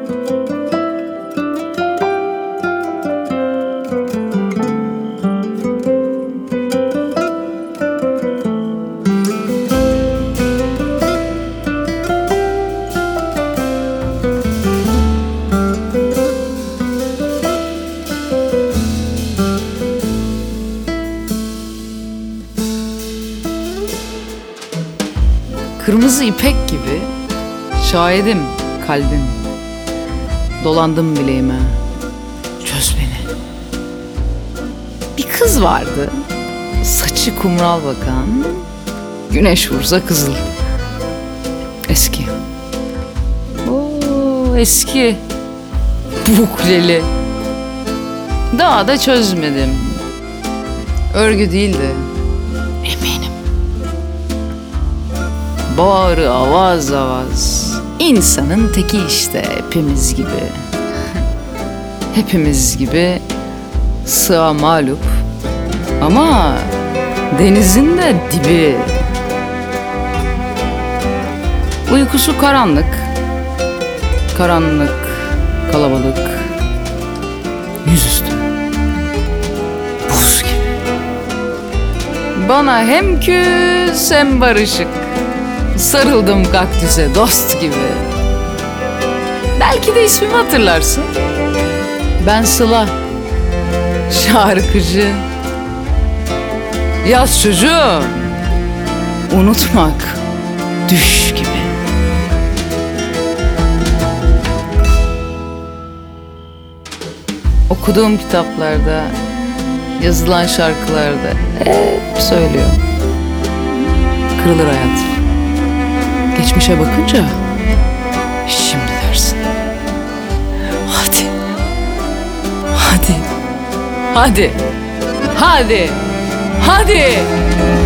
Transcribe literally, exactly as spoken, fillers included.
Kırmızı ipek gibi şahidim kalbim. Dolandım bileğime, çöz beni. Bir kız vardı, saçı kumral bakan, güneş vursa kızıl. Eski. Oo, eski. Bukleli. Daha da çözmedim. Örgü değildi. Eminim. Bağrı avaz avaz. İnsanın teki işte hepimiz gibi. Hepimiz gibi sığa mağlup. Ama denizin de dibi. Uykusu karanlık. Karanlık, kalabalık. Yüzüstü. Buz gibi. Bana hem küs hem barışık. Sarıldım kaktüse dost gibi. Belki de ismimi hatırlarsın. Ben Sıla. Şarkıcı. Yaz çocuğum. Unutmak düş gibi. Okuduğum kitaplarda, yazılan şarkılarda hep söylüyor. Kırılır hayat. Geçmişe bakınca şimdi dersin. Hadi. Hadi. Hadi. Hadi. Hadi.